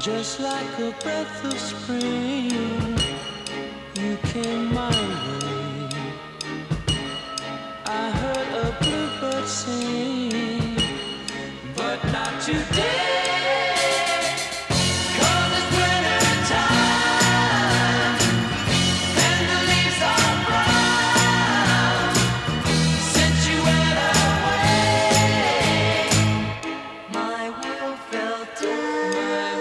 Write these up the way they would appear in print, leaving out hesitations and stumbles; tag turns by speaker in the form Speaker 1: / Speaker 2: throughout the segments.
Speaker 1: Just like a breath of spring, you came my way. I heard a bluebird sing, but not today. 'Cause it's winter time, and the leaves are brown. Since you went away, my world fell down.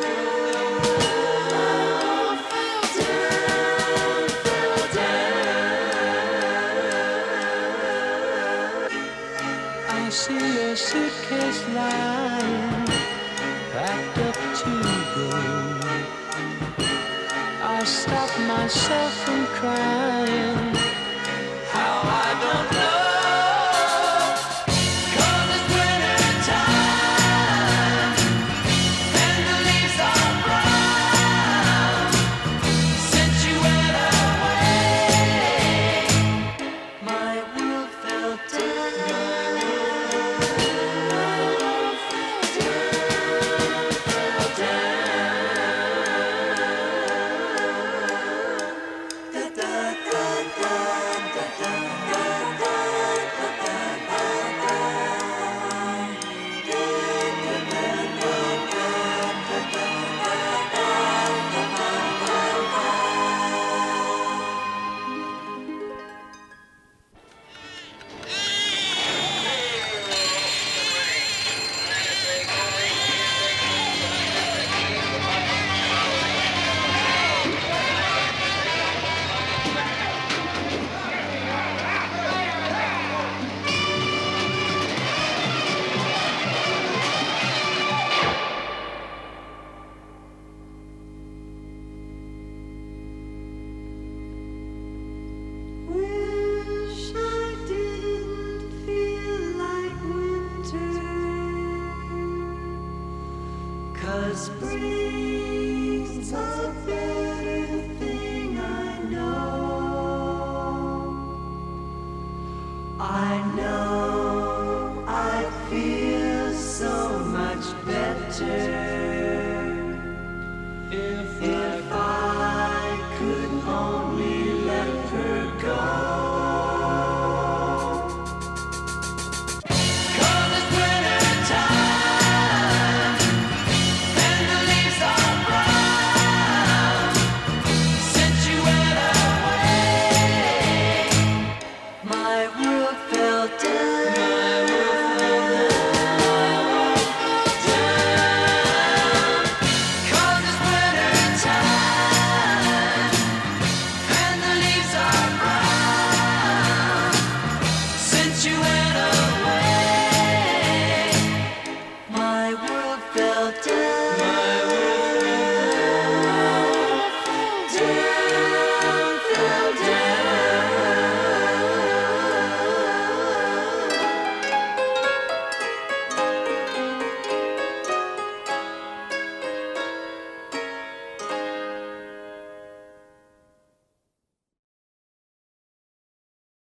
Speaker 1: I see your suitcase lying, packed up to go. I stop myself from crying. How I don't know. 'Cause it's winter time, and the leaves are brown. Since you went away, my world fell down. Wish I didn't feel like winter, 'cause spring's a better thing, I know I'd feel so much better if I could only let her go. 'Cause it's winter time, and the leaves are brown. Since you went away, my world fell down. My world fell down.